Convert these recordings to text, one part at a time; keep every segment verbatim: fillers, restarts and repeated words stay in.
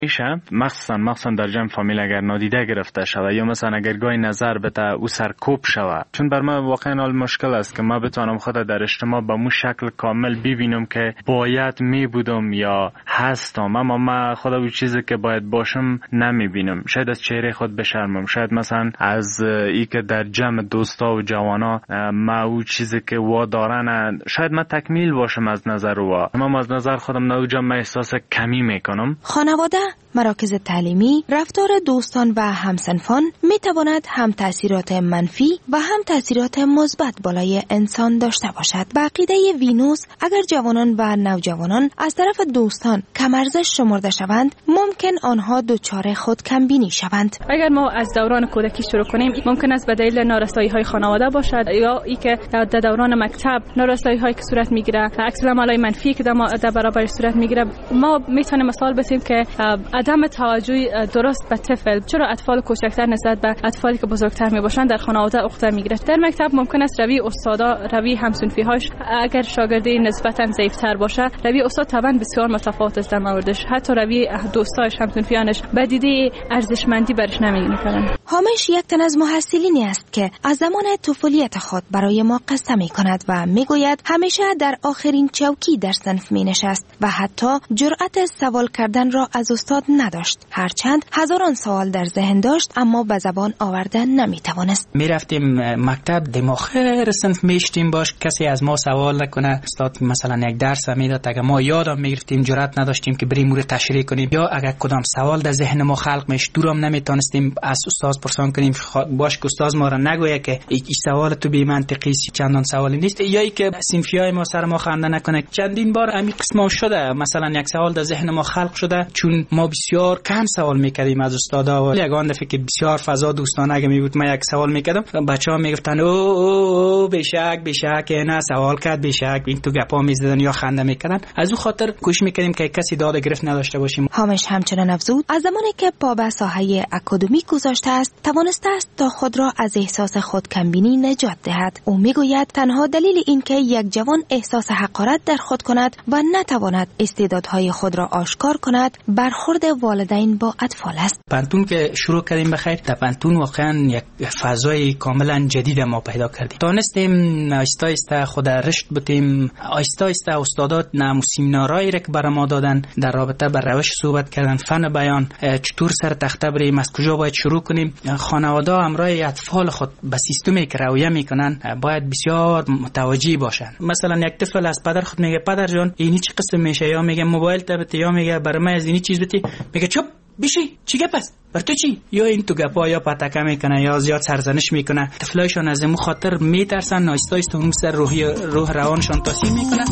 میشه مخصوصا مخصوصا در جمع فامیل اگر نادیده گرفته شود یا مثلا اگر گاهی نظر بده او سرکوب شود، چون بر من واقعا حال مشکل است که ما بتونم خود در اجتماع به مو شکل کامل ببینم که باید می بودم یا هستم، اما ما خود او چیزی که باید باشم نمیبینم. شاید از چهره خود بشرمم، شاید مثلا از ای که در جمع دوستا و جوانا ما او چیزی که وا دارن شاید ما تکمیل باشم از نظر وا، اما از نظر خودم نه جمع احساس کمی میکنم. خانواده، مراکز تعلیمی، رفتار دوستان و همسنفان می تواند هم تأثیرات منفی و هم تأثیرات مثبت بالای انسان داشته باشد. به عقیده وینوس، اگر جوانان و نوجوانان از طرف دوستان کم ارزش شمرده شوند، ممکن آنها دچار خود کمبینی شوند. اگر ما از دوران کودکی شروع کنیم، ممکن است به دلیل نارسایی‌های خانواده باشد یا ای که در دوران مکتب نارسایی‌هایی که صورت میگیره، عکس العمل‌های منفی که در برابر صورت میگیره، ما میتونیم مثال بزنیم که عدم توجه درست به طفل، چرا اطفال کوچکتر نسبت به اطفالی که بزرگتر میباشند در خانواده عقده میگیره. در مکتب ممکن است روی استادا، روی همسنفی‌هاش اگر شاگردی نسبتا ضعیف‌تر باشه، روی استاد طبعا بسیار متفاوت است در موردش، حتی روی دوستاش، همسنفیانش به دیده ارزشمندی برش نمی‌کنن. هامش یک تن از محصلینی است که از زمان طفولیت خود برای ما قصه می‌کند و میگوید همیشه در آخرین چوکی در صنف می‌نشست و حتی جرأت سوال کردن را از استاد نداشت. هرچند هزاران سوال در ذهن داشت اما به زبان آوردن نمیتوانست. میرفتیم مکتب، دماخر صنف میشتیم باش، کسی از ما سوال نکنه. استاد مثلا یک درس میداد، اگه ما یادم میگرفتیم جرأت نداشتیم که بریم رو تشریح کنیم، یا اگر کدام سوال در ذهن ما خلق میش دورم نمیتونستیم از استاد پرسان کنیم باش که استاد ما را نگویه که این سوال تو بی منطقی است، چندان سوالی نیست، یا ای که صنفیای ما سر ما خنده نکنه. چندین بار همین قسمه شده، مثلا یک سوال در ذهن ما خلق شده چون ما بسیار کم سوال میکردیم از استادا و یگان دفعه که بسیار فضا دوستانه اگه میبود ما یک سوال میکردم، بچه‌ها میگفتن او او بشک بشک نه سوال کرد بشک، این تو گپا میزدن یا خنده میکردن. از اون خاطر کوشش میکردیم که کسی داد گرفت نداشته باشیم. هامش همچنان افزود از زمانی که پا به ساحه اکادمیک گذاشته است توانسته است تا خود را از احساس خودکمبینی نجات دهد. او میگوید تنها دلیل این که یک جوان احساس حقارت در خود کند و نتواند استعدادهای خود را آشکار کند برخورد والدین با اطفال است. پانتون که شروع کردیم بخیر، در پانتون واقعا یک فضای کاملا جدید ما پیدا کردیم. تونستیم آهسته آهسته خود رشد بتیم، آهسته آهسته استادات نمو سمینارایی را که برای ما دادن در رابطه با روش صحبت کردن، فن بیان، چطور سر تخته بریم، از کجا باید شروع کنیم. خانواده همراه اطفال خود به سیستمی که رویه میکنن باید بسیار متوجه باشن. مثلا یک طفل از پدر خود میگه پدر جان اینی چه قسم میشه، یا میگه موبایل تبت، یا میگه برای من از اینی چیز بتی، میگه چپ بشی چی گپ است بر تو چی، یا این تو گپا یا پتکه میکنه یا زیاد سرزنش میکنه. طفلایشان از این خاطر میترسن، آهسته آهسته اون سر روحی روح روانشان تاثیر میکنه.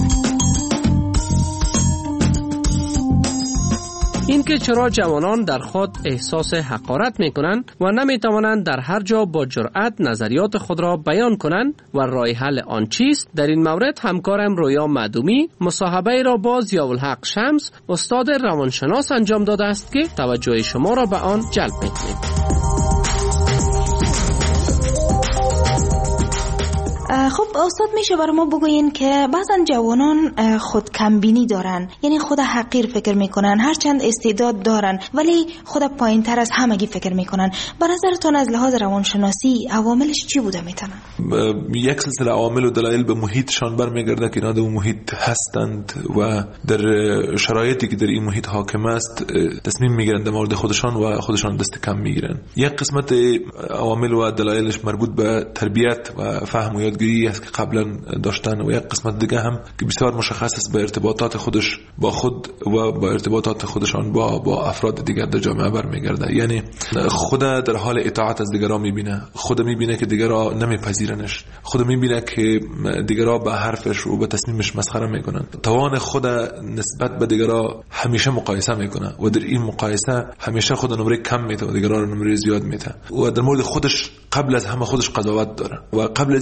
اینکه چرا جوانان در خود احساس حقارت میکنند و نمیتوانند در هر جا با جرأت نظریات خود را بیان کنند و راه حل آن چیست، در این مورد همکارم رویا معدومی مصاحبه را با ضیاءالحق شمس استاد روانشناس انجام داده است که توجه شما را به آن جلب میکنیم. خب استاد میشه برای ما بگوین که بعضا جوانان خود کمبینی دارن، یعنی خود حقیر فکر میکنن، هرچند استعداد دارن ولی خود پایین تر از همگی فکر میکنن. به نظرتون از لحاظ روانشناسی عواملش چی بوده میتونن؟ یک سلسله عوامل و دلایل به محیطشان برمیگرده که اینا در محیط هستند و در شرایطی که در این محیط حاکم است تصمیم میگیرند در مورد خودشان و خودشان دست کم میگیرن. یک قسمت عوامل و دلایلش مربوط به تربیت و فهم و یادگیری است که قبلا داشتن، و یک قسمت دیگه هم که بسیار مشخص است به ارتباطات خودش با خود و با ارتباطات خودشان با با افراد دیگر در جامعه برمیگرده. یعنی خود در حال اطاعت از دیگران میبینه، خود میبینه که دیگران نمیپذیرنش، خود میبینه که دیگران به حرفش و به تصمیمش مسخره میکنن، توان خود نسبت به دیگران همیشه مقایسه میکنه و در این مقایسه همیشه خود نمره کم میده و دیگران رو نمره زیاد میده و در مورد خودش قبل از همه خودش قضاوت داره و قبل از اینکه توان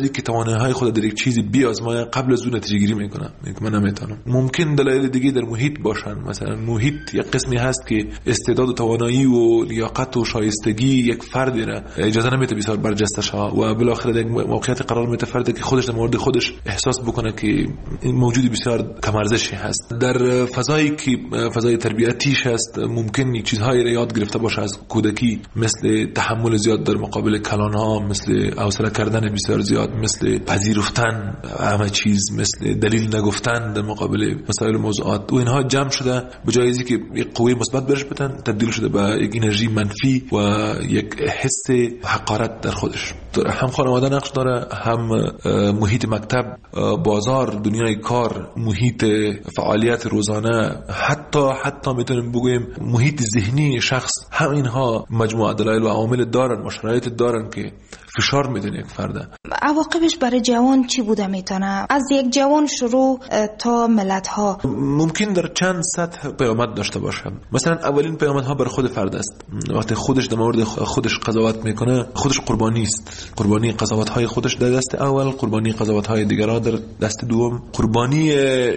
توانایی های خود در یک چیزی بیازمایه قبل از اون نتیجه گیری میکنه. من نمیتونم. ممکن دلایل دیگه در محیط باشن، مثلا محیط یک قسمی هست که استعداد و توانایی و لیاقت و شایستگی یک فردی را اجازه نمیده بسیار برجسته شود و بالاخره در موقعیت قرار میده فردی که خودش در مورد خودش احساس بکنه که این موجودی بسیار کم ارزشی هست. در فضایی که فضای تربیتیش هست ممکن یک چیزهایی را یاد گرفته باشه از کودکی، مثل تحمل زیاد در مقابل کلانها، مثل حوصله کردن بسیار زیاد، مثل پذیرفتن همه چیز، مثل دلیل نگفتن در مقابل مسائل موضوعات و اینها جمع شده به جای اینکه یک قوه مثبت برش بدن تبدیل شده به یک انرژی منفی و یک حس حقارت در خودش. هم خانواده نقش داره، هم محیط مکتب، بازار، دنیای کار، محیط فعالیت روزانه، حتی حتی میتونیم بگوییم محیط ذهنی شخص. هم اینها مجموعه دلایل و عوامل دارن، مشارایط دارن که فشار میدن یک فرد. عواقبش برای جوان چی بوده میتونه؟ از یک جوان شروع تا ملت ها ممکن در چند سطح پیامد داشته باشه. مثلا اولین پیامد ها برای خود فرد است. وقتی خودش در مورد خودش قضاوت میکنه، خودش قربانی است. قربانی قضاوت های خودش در دست اول، قربانی قضاوت های دیگران در دست دوم، قربانی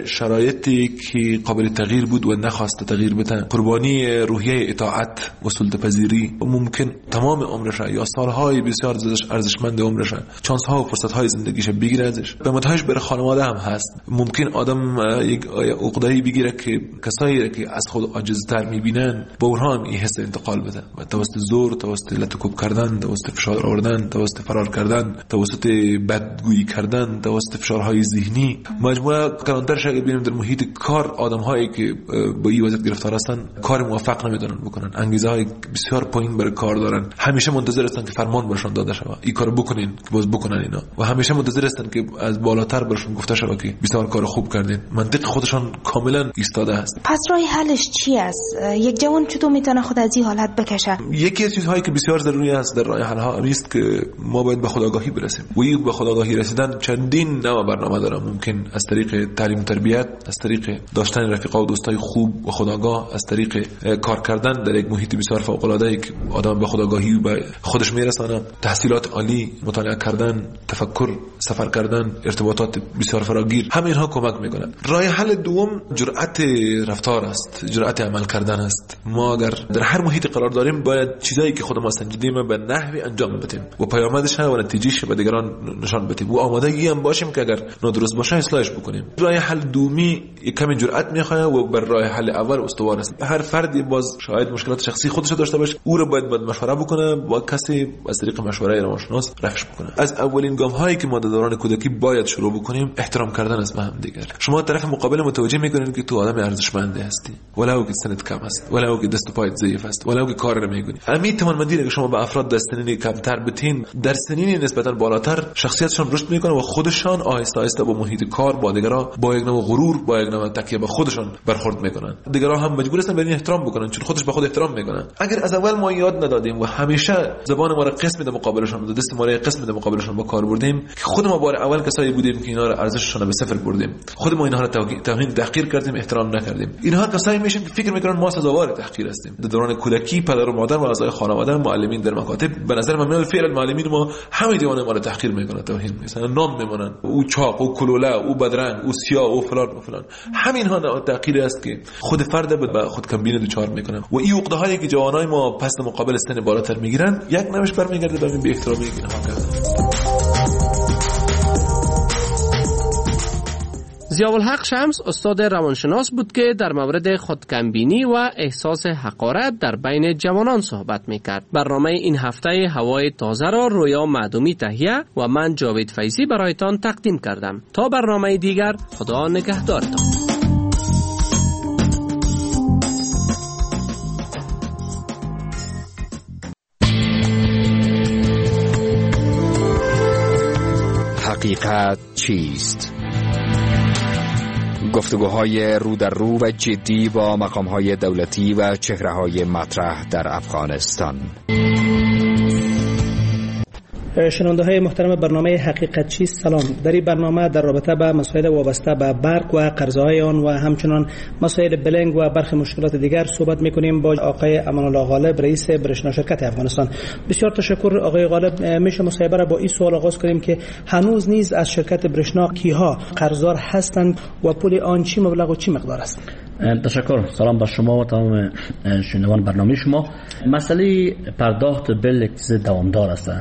شرایطی که قابل تغییر بود و نخواست تغییر بده، قربانی روحیه اطاعت و سلطه‌پذیری. ممکن تمام عمرش یا سالهای بسیار ارزشمند عمرش چانس ها و فرصت های زندگیش بگیره ازش. پیامدهاش برای خانواده هم هست. ممکن آدم یک عقده‌ای بگیره که کسایی که از خود عاجزتر میبینن با اونها هم این حس انتقال بده و توسط زور، توسط لطکوب کردن، توسط فشار آوردن، توسط فرار کردن، توسط بدگویی کردن، توسط فشارهای ذهنی. مجموعه کلانترش اگه ببینیم در محیط کار، آدم‌هایی که با این وضعیت گرفتار هستن کار موفق نمیدونن بکنن، انگیزه‌های بسیار پایین برای کار دارن، همیشه منتظر هستن که فرمان برشون داده شود این کارو بکنین که باز بکنن اینا و همیشه منتظر هستن که از بالاتر برشون گفته شود که بسیار کار خوب کردین. منطق خودشان کاملا ایستاده است. پس راه حلش چی است؟ یک جوان چطور میتونه خود از این حالت بکشه؟ یکی از چیزهایی که بسیار ضروری است در راه حل ها است که ما باید به خودآگاهی برسیم. و این به خودآگاهی رسیدن چندین نوع برنامه داره. ممکن از طریق تعلیم و تربیت، از طریق داشتن رفیقا و دوستای خوب و خودآگاه، از طریق کار کردن در یک محیط بسیار فوق العاده ای که آدم به خودآگاهی و به خودش میرسونه، تحصیلات عالی، مطالعه کردن، تفکر، سفر کردن، ارتباطات بسیار فراگیر، همه اینها کمک میکنن. راه حل دوم جرأت رفتار است، جرأت عمل کردن است. ما اگر در هر محیط قرار داریم باید چیزایی که خودمون سنجیدیم به نحوی انجام بدیم و پیامدش و نتیجهش به دیگران نشان بدیم و آمادگی هم باشیم که اگر نادرست باشه اصلاحش بکنیم. راه حل دومی کمی جرأت میخواد و بر راه حل اول استوار است. هر فردی باز شاید مشکلات شخصی خودش داشته باشه، او رو باید باید مشوره بکنه با کسی از طریق مشوره روانشناس رفعش بکنه. از اولین گام هایی که ما در دوران کودکی باید شروع بکنیم احترام کردن است به هم دیگر. شما طرف مقابل متوجه میکنید که تو آدم ارزشمندی هستی، ولو که سنت کم است، ولو که دست و پایت ضعیف است، ولو که کار نمیکنی. همین توانمندی که شما به افراد در سنین کمتر بتین در سنین نسبتا بالاتر شخصیتشان رشد میکنه و خودشان آهسته آهسته با محیط کار، با دیگران، با یک نوع غرور، با یک نوع تکیه به خودشان برخورد میکنن. دیگران هم مجبور هستن به این احترام بکنن چون خودش به خود احترام میکنن. اگر از اول ما یاد ندادیم و همیشه زبان ما را قسم میده مقابلشون و دست ما را قسم میده مقابلشون با کار بردیم که خود ما بار اول کسایی بودیم که اینا را ارزششون به صفر بردیم. خود ما اینها را توهین تحقیر کردیم، احترام نکردیم. اینها کسایی میشن که فکر میکنن ما سزاوار تحقیر هستیم. در دوران کودکی پدر و مادر و اعضای خانواده، معلمین در مکاتب، به نظر من میاد فعلا معلمین ما همه دیوانه ما را تحقیر میکنن، توهین مثلا نام میمونن، او چاق، او کلوله، او بدرنگ، او سیاه، او فلان و فلان. همین ها تحقیر است که خود فرد به خود کمبینه دوچار میکنن و این عقده هایی که جوانای ما پس مقابل سن بالاتر میگیرن یک نمش برمیگرده به این بی احترامی که اینها کردن. ضیاءالحق شمس استاد روانشناس بود که در مورد خودکمبینی و احساس حقارت در بین جوانان صحبت میکرد. برنامه این هفته هوای تازه را رویا معدومی تهیه و من جاوید فیضی برایتان تقدیم کردم. تا برنامه دیگر، خدا نگهدارتان. حقیقت چیست؟ گفتگوهای رو در رو و جدی با مقامهای دولتی و چهره‌های مطرح در افغانستان. شنونده های محترم برنامه حقیقت چیست، سلام. در این برنامه در رابطه به مسائل وابسته به برق و قرضه‌های آن و همچنان مسائل بلنگ و برخی مشکلات دیگر صحبت می‌کنیم با آقای امان الله غالب، رئیس برشنا شرکت افغانستان. بسیار تشکر آقای غالب. میشه مصاحبه را با این سوال آغاز کنیم که هنوز نیز از شرکت برشنا کیها قرضدار هستند و پول آن چی مبلغ و چی مقدار است؟ تشکر. سلام بر شما و تمام شنوندگان برنامه شما. مسئله پرداخت بل دوامدار است.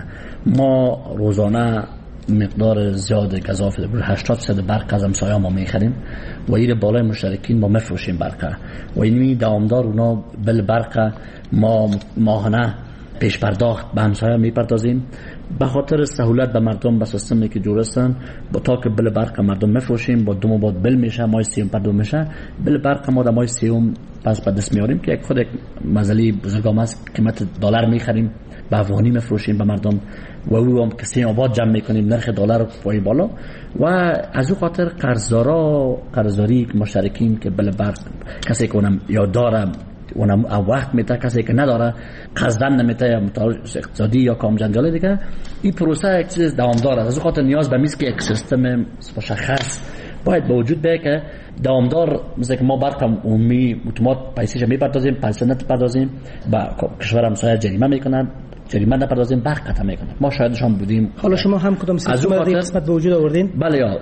ما روزانه مقدار زیاد گزاف هشتاد درصد برق از همسایه ما میخریم و این بالای مشترکین ما میفروشیم برق و این دوامدار اونا بل برق ما ماهانه پیش پرداخت به همسایه میپردازیم به خاطر سهولت به مردم به سیستمی که جور هستن با تا که بل برق مردم میفروشیم با دو ماه بعد بل میشه ماه سیوم پرداخت میشه بل برق ما در ماه سیوم پس به دست میاریم که یک خود یک مزلی بزرگام است قیمت دلار میخریم به افغانی میفروشیم به مردم و او هم کسی آباد جمع میکنیم نرخ دلار پای بالا و از او خاطر قرضدارا قرضداری مشترکین که بل برق کسی که اونم یا داره اونم وقت میته کسی که نداره قصدن نمیته یا متعارض اقتصادی یا کام جنجالی دیگه این پروسه یک چیز دوامدار است. از او خاطر نیاز به میز که یک سیستم مشخص باید به وجود بیاید که دوامدار مثل که ما برق عمومی اتومات پیسیش میپردازیم پیسه نپردازیم با کشور همسایه جریمه میکنن جریمه نپردازیم برق قطع میکنن. ما شاهدشان بودیم. حالا شما هم کدام سیستم رو قسمت به وجود آوردین؟ بله یا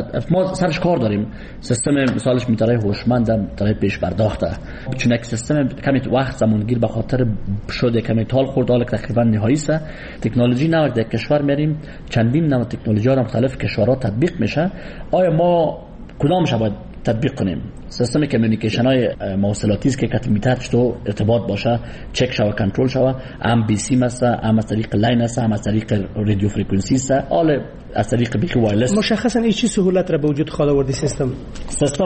ما سرش کار داریم. سیستم مثالش میتونه هوشمند طرف پیش پرداخته چون یک سیستم کمی وقت زمانگیر به خاطر شده کمی تال خورد حالا تقریبا نهایی است. تکنولوژی نو در کشور میریم چندین نوع تکنولوژی ها مختلف کشورها تطبیق میشه. آیا ما کدامش باید تطبیق کنیم؟ سیستم کمیونیکیشن های مواصلاتی است که کتمیتر تو ارتباط باشه چک شوه کنترل شوه هم بی سی است هم از طریق لاین است هم از طریق رادیو فرکانسی است حال از طریق بیخ وایرلس. مشخصا این چی سهولت را به وجود خواهد آورد سیستم؟ سیستم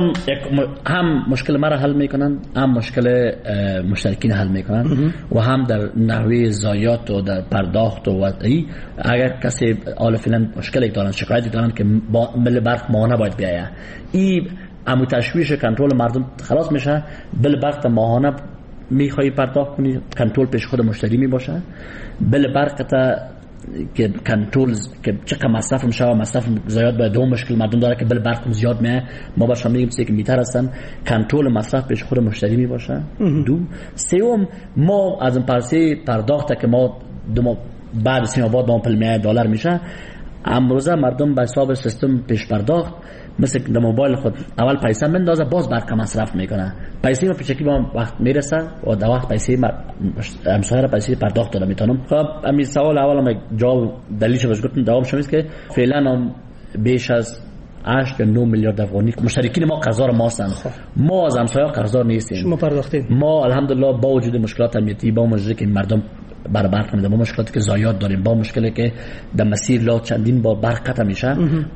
هم مشکل مرا حل میکنن هم مشکل مشترکین حل میکنن و هم در نحوه ضایعات و در پرداخت و ای اگر کسی حال فعلا مشکلی دارن شکایتی دارن که با مل برق ماهانه باید بیاید این امو تشویش کنترل مردم خلاص میشه. بل برق ماهانه میخوای پرداخت کنی کنترل پیش خود مشتری می باشه. بل برق تا که کنترل که چقدر مصرف میشه و مصرف زیاد باید دو مشکل مردم داره که بل برق زیاد میه ما برشان میگیم چیزی که میتر هستن کنترل مصرف پیش خود مشتری می باشه. دو سوم ما از این پرسه پرداخت که ما دو ما بعد سیم آباد با پل میه دلار میشه امروزه مردم به حساب سیستم پیش پرداخت مثل در موبایل خود اول پیسه مندازه باز برق مصرف میکنه پیسه ما پیشکی با وقت میرسه و در وقت پیسه همسایه را پیسه پرداخت داده میتونم. خب همین سوال اول هم جواب دلیلش بهش گفتم دوام شمیست که فعلا هم بیش از هشت یا نه میلیارد افغانی مشترکین ما قرضدار ما هستند. ما از همسایه قرضدار نیستیم. شما پرداختین؟ ما الحمدلله با وجود مشکلات امنیتی با مجری که مردم بر برق نمیده با مشکلاتی که زایات داریم با مشکلی که در مسیر لا چندین بار برق قطع میشه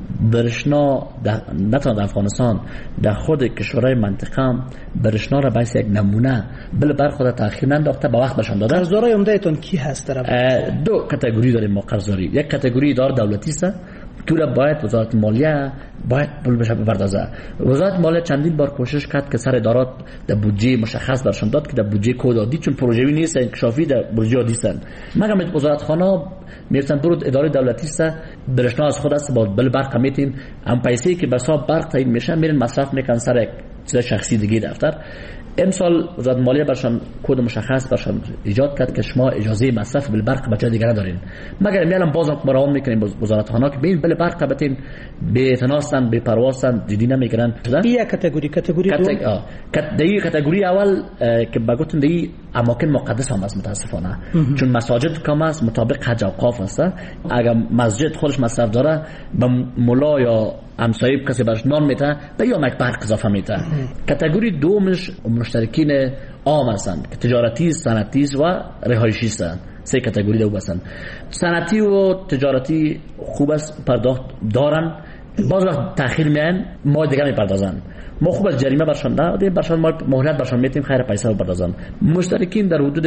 برشنا نه تنها افغانستان در خود کشورهای منطقه برشنا را باعث یک نمونه بل برق خود تاخیر ننداخته به وقت بشان داده. قرضدارای عمدهتون کی هست طرف؟ دو کاتگوری داریم ما قرضداری. یک کاتگوری اداره دولتی است که باید وزارت مالیه باید پول بشه بپردازه. وزارت مالیه چندین بار کوشش کرد که سر ادارات در بودجه مشخص برشان داد که در بودجه کد عادی چون پروژه‌ای نیست انکشافی در بودجه عادی است. مگر وزارت خانه میرسن درود اداره دولتی است برشنا از خود است با بل برق میتیم هم پیسه‌ای که به حساب برق تعیین میشه میرن مصرف میکنن سر یک چیز شخصی دیگه دفتر. امسال وزارت مالیه برشان کد مشخص برشان ایجاد کرد که شما اجازه مصرف بل برق به جای دیگه ندارین مگر میالم بازم مراهم میکنین وزارت خانه که ببین بل برق بتین به تناستن به پروازن جدی نمیگیرن. این کاتگوری کاتگوری دو دی کاتگوری اول که بگوتن دی اماکن مقدس هم است متاسفانه چون مساجد کم است مطابق حج اوقاف است. اگر مسجد خودش مصرف داره به مولا یا همسایه کسی برش نان میته به یا مک برق اضافه میته. کاتگوری دومش مشترکین عام هستند که تجارتی صنعتی و رهایشی هستند. سه کاتگوری دو هستند. صنعتی و تجارتی خوب است پرداخت دارن باز وقت تأخیر میان ما دیگه میپردازن ما خوب از جریمه برشان ده برشان ما مهلت برشان میتیم خیر پیسه رو بردازن. مشترکین در حدود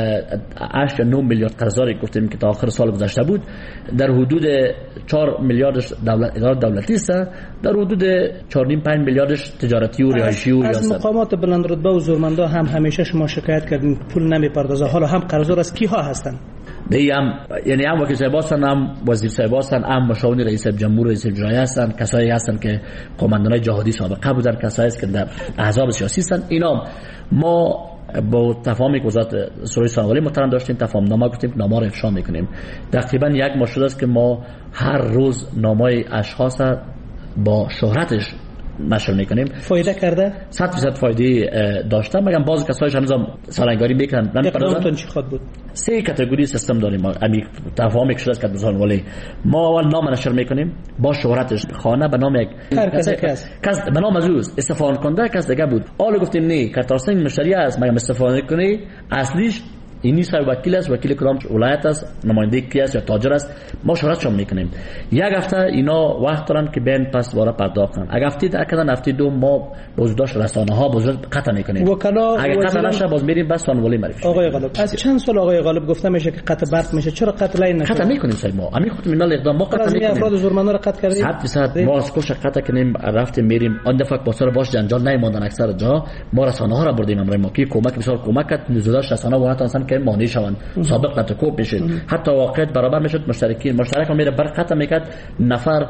هشت یا نه میلیارد قرضداری گفتیم که تا آخر سال گذشته بود در حدود چهار میلیاردش دولت اداره دولتی است در حدود چهار و نیم پنج میلیاردش تجارتی و رهایشی و ریاست. از مقامات بلند رتبه و زورمندا هم همیشه شما شکایت کردین پول نمیپردازه حالا هم قرضدار از کیها هستن؟ دی هم یعنی هم وکیل صاحب هستن، هم وزیر صاحب هستن، هم مشاور رئیس جمهور، رئیس جمهوری هستن، کسایی هستن که قماندانای جهادی سابقه بودن، کسایی هستن که در احزاب سیاسی هستن. اینا ما با تفاهمی که وزارت سروش سانوالی محترم داشتیم، تفاهم نامه گفتیم، نامه رو افشا میکنیم. تقریبا یک ماه شده است که ما هر روز نامه اشخاص با شهرتش نشر میکنیم. فایده کرده؟ صد درصد فایده داشته، مگر بعضی کسایش هنوز سالنگاری میکنن. اقدامتون چی خود بود؟ سه کاتگوری سیستم داریم ما. امی تفاهمی که شده است که وزارت ولی ما اول نام نشر میکنیم با شهرتش، خانه به نام یک هر کسی کس کس به نام از اوست، استفاده کننده کس دیگه بود. حالا گفتیم نه کارتاسنگ مشتری است، مگر استفاده کنی اصلیش اینی صاحب وکیل است، وکیل کدام ولایت است، نماینده کی است یا تاجر است، ما شهرتشون میکنیم. یک هفته اینا وقت دارن که بین پس واره پرداخت کنن. اگه هفته در کدن هفته دو ما بازداشت رسانه ها بازداشت قطع میکنیم. وکلا اگه قطع نشه باز میریم بس سانوالی معرفی. آقای غالب از چند سال آقای غالب گفته میشه که قطع برق میشه، چرا قطع لاین نشه؟ قطع میکنیم صاحب ما. همین خود مینال اقدام ما قطع میکنیم. افراد زورمندا رو قطع کردیم. صد درصد ما از کوشش قطع کنیم، رفتیم میریم آن دفعه با سر باش جنجال نمیموندن اکثر جا. ما رسانه ها را بردیم امروز ما کی کمک بسیار کمک کرد، نزولش رسانه وانت انسان که مانع شوند. سابق نتکوب میشه، حتی واقعیت برابر میشد. مشترکین مشترک ما میره بر قطع میکرد، نفر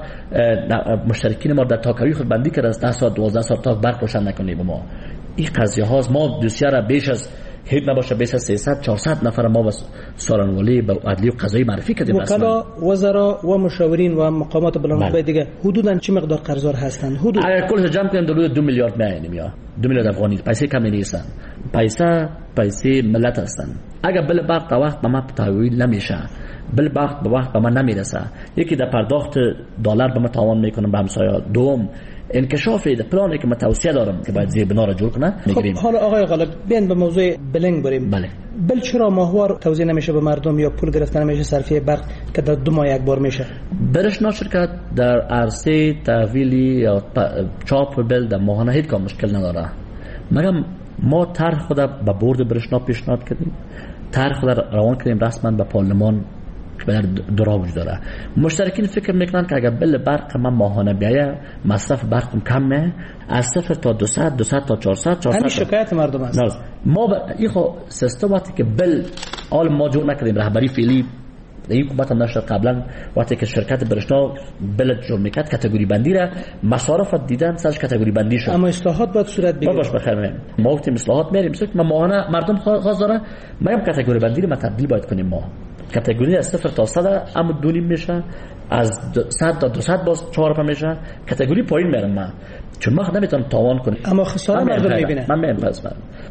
مشترکین ما در تاکاوی خود بندی کرد از ده ساعت دوازده ساعت تا برق روشن نکنیم. ما این قضیه هاست. ما دوسیه را بیش از هیچ نباشه بیش از سیصد چهارصد نفر ما بس سارنوالی به عدلی و قضایی معرفی کردیم. وکلا وزرا و مشاورین و مقامات بلندرتبه دیگه حدودا چه مقدار قرضدار هستند؟ حدود اگر کلش جمع کنیم حدود دو میلیارد میاییم یا دو میلیارد افغانی. پیسه کمی نیستن، پیسه پیسه ملت هستن. اگر بل برق تا وقت به ما تحویل نمیشه، بل برق به وقت به ما نمیرسه، یکی در پرداخت دلار به ما تاوان میکنه به همسایه. دوم انکشاف پلانی که من توصیه دارم که باید زیر بنا را جور کنه میگیریم. خب حالا آقای غالب بیان به موضوع بلنگ بریم. بله. بل چرا ماهوار توزیع نمیشه به مردم یا پول گرفتن نمیشه صرفه برق که در دو ماه یک بار میشه؟ برشنا شرکت در عرصه تحویلی یا چاپ بل در ماهانه هیچ کام مشکل نداره. مگم ما طرح خود به بورد برشنا پیشنهاد کردیم، طرح خود روان کردیم رسما به پارلمان که درا وجود داره. مشترکین فکر میکنن که اگر بل برق من ماهانه بیایه مصرف برقم کم نه، از صفر تا دویست دویست تا چهارصد چهارصد همین شکایت مردم است. ما با این خو سیستم وقتی که بل آل ما جور نکردیم، رهبری فعلی این حکومت هم نشد قبلا وقتی که شرکت برشنا بل جور میکرد کاتگوری بندی را مصارف دیدن سرش کاتگوری بندی شد. اما اصلاحات باید صورت بگیره. باش بخیر ما گفتیم اصلاحات میریم مثلا ما ماهانه مردم خواست داره، ما هم کاتگوری بندی رو تبدیل باید کنیم. ما کاتگوری از صفر تا صد اما دونیم میشه، از صد تا دویست باز چهار پا میشه، کاتگوری پایین میرم من چون ما نمیتونم تاوان کنم. اما خسارت مردم میبینه. من میام پس من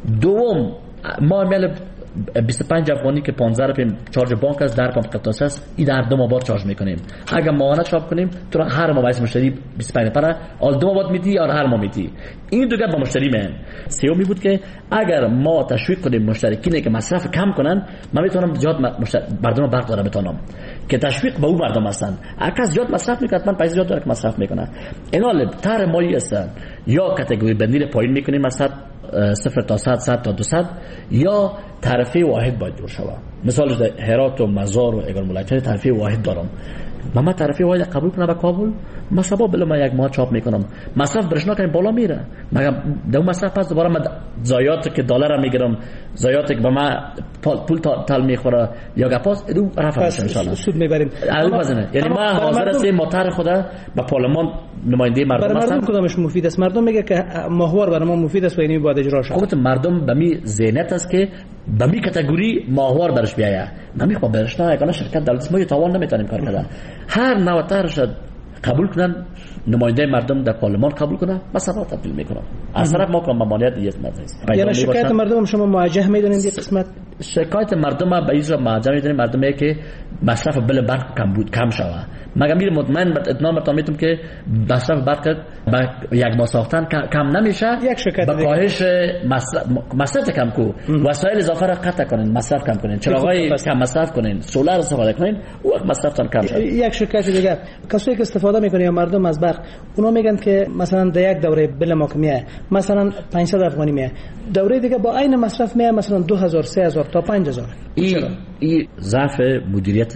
دوم ما مل بیست و پنج افغانی که پانزده روپیه چارج بانک است، در پمپ قطعه است، این در دو ماه بعد چارج میکنیم. اگر ماهانه چاپ کنیم تو هر ماه واسه مشتری بیست و پنج پره آل دو ماه بعد میدی یا هر ماه میدی. این دو گپ با مشتری من سیومی بود که اگر ما تشویق کنیم مشترکینی که مصرف کم کنن، من میتونم زیاد مردم برق داره بتونم که تشویق به اون مردم هستن. اگر زیاد مصرف میکنن من پیسه زیاد داره که مصرف میکنن. اینا تر مایی هستن یا کاتگوری بندی پایین میکنیم مثلا صفر تا صد صد تا دویست یا تعرفه واحد باید جور شود. مثال در هرات و مزار و اگر ملکه تعرفه واحد دارم، من تعرفه واحد قبول کنم به کابل مصرف بلا ما یک ماه چاپ میکنم، مصرف برشنا کنیم بالا میره، مگه در اون مصرف پس دوباره من زایات که دلار میگیرم، زایات که به من پول تال میخوره یا گپاس رو رفع میشه ان شاء الله سود میبریم. یعنی ما حاضر هستیم مطرح خدا به پارلمان نماینده مردم هستن. مردم کدامش مفید است؟ مردم میگه که ماهوار برای ما مفید است و اینی باید اجرا شه. خب مردم به می ذهنیت است که به می کاتگوری ماهوار برش بیایه. من میخوام برش نه اگه شرکت دولت ما توان نمیتونیم کار کردن. هر نوع طرحش قبول کنن، نماینده مردم در پارلمان قبول کنه، مثلا تبدیل میکنه. از طرف ما کام ممانعت دیگه است. یعنی شکایت مردم شما موجه میدونید یک قسمت شکایت مردم به ایجا موجه میدونید مردمی که مصرف بل برق کم بود کم شوه. مگه میره مطمئن بر اطمینان بر میتونم که مصرف برق با یک ماه ساختن کم نمیشه. یک شکایت با کاهش مصرف مصرف کم کو، وسایل اضافه را قطع کنین، مصرف کم کنین، چراغای کم مصرف کنین، سولار استفاده کنین، وقت مصرفتون کم شه. یک شکایت دیگه کسایی که استفاده میکنه مردم از برق، اونا میگن که مثلا در یک دوره بل ما کمیه مثلا پانصد افغانی میه، دوره دیگه با عین مصرف میه مثلا دو هزار سه هزار تا پنج هزار. این این ضعف مدیریت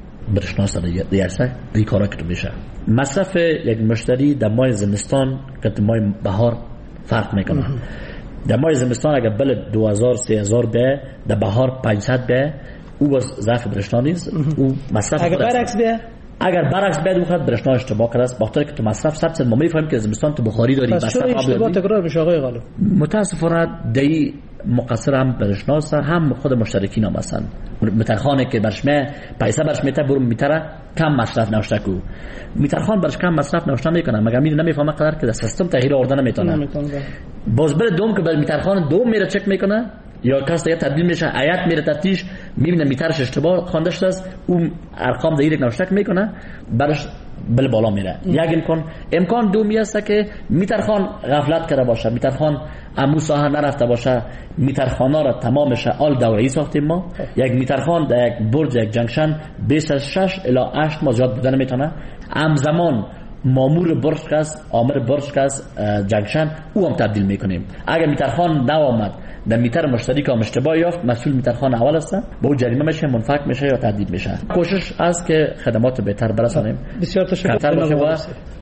برشناس دیگه این کارا که میشه. مصرف یک مشتری در ماه زمستان که ماه بهار فرق میکنه. در ماه زمستان اگر بل دو هزار سه هزار به در بهار پانصد به او باز ضعف برشنا نیست، او مصرف اگر برعکس بیه اگر برعکس بیاد وقت برشنا اشتباه کرده است، باخته که تو مصرف ثبت ما میفهمیم که زمستان تو بخاری داری، پس چرا اشتباه تکرار میشه آقای غالب؟ متاسفانه دی مقصر هم برشنا است، هم خود مشترکین هم هستند. میترخانه که برشمه پیسه برش میته برو میتره کم مصرف نوشته کو، میترخان برش کم مصرف نوشته میکنه مگر می نمیفهمه قدر که سیستم تغییر آوردن نمیتونه. باز بر دوم که بر میترخان دوم میره چک میکنه یا کس دیگه تبدیل میشه آیت میره تفتیش میبینه میترش اشتباه خوانده شده است، اون ارقام دیگه نوشته میکنه برش بل بالا میره. یک امکان امکان دومی است که میترخان غفلت کرده باشه، میترخان امو ساحه نرفته باشه، میترخانا را تمامش آل دوایی ساختیم ما. یک میترخان در یک برج یک جنکشن بیست و شش الی هشت ماه زیاد بودن میتونه. همزمان مامور برج کس آمر برج کس جنکشن او هم تبدیل میکنیم. اگر میترخان نوامد در میتر مشتری که اشتباه یافت، مسئول میترخان اول است، با او جریمه میشه، منفک میشه یا تهدید میشه. کوشش است که خدمات بهتر برسانیم. بسیار تشکر.